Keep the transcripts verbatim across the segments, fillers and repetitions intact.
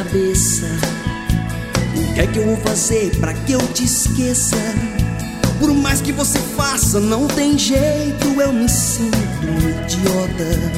cabeça. O que é que eu vou fazer pra que eu te esqueça? Por mais que você faça, não tem jeito, eu me sinto um idiota.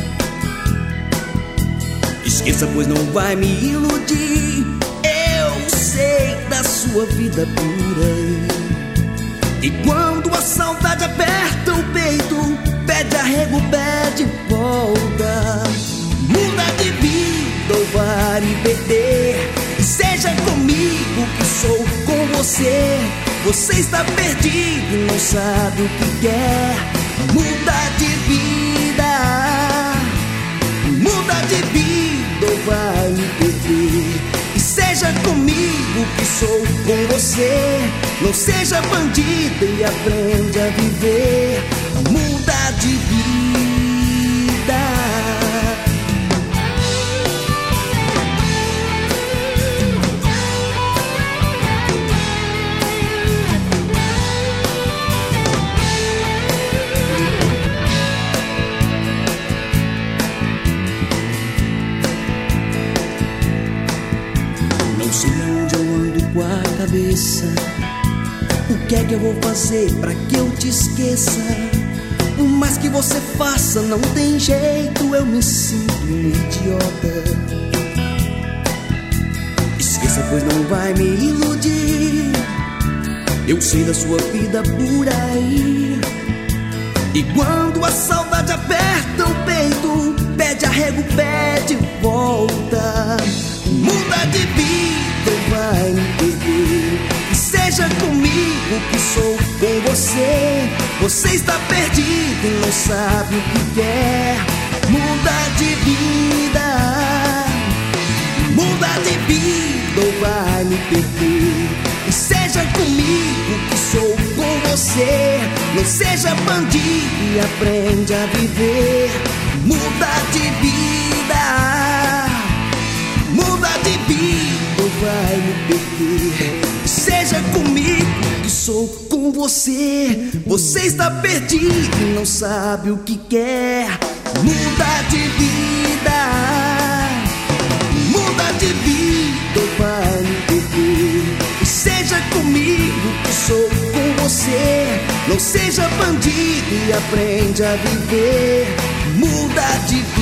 Esqueça, pois não vai me iludir. Eu sei da sua vida por aí. E quando a saudade aperta o peito, pede arrego, pede volta. Muda de vida ou vai me perder. E seja comigo que sou com você. Você está perdido e não sabe o que quer. Muda de vida, muda de vida ou vai me perder. E seja comigo que sou com você. Não seja bandido e aprende a viver. Muda de vida. Não sei onde eu ando com a cabeça. O que é que eu vou fazer pra que eu te esqueça? Por mais que você faça, não tem jeito, eu me sinto um idiota. Esqueça, pois não vai me iludir. Eu sei da sua vida por aí. E quando a saudade aperta o peito, pede arrego, pede volta. Muda de vida, vai me perder. E seja comigo que sou com você. Você está perdido e não sabe o que quer. Muda de vida, muda de vida ou vai me perder. E seja comigo que sou com você. Não seja bandido e aprende a viver. Muda de vida, muda de vida ou vai me perder. Seja comigo que sou com você. Você está perdido e não sabe o que quer. Muda de vida, muda de vida ou vai me perder. E seja comigo que sou com você. Não seja bandido e aprende a viver. Muda de vida.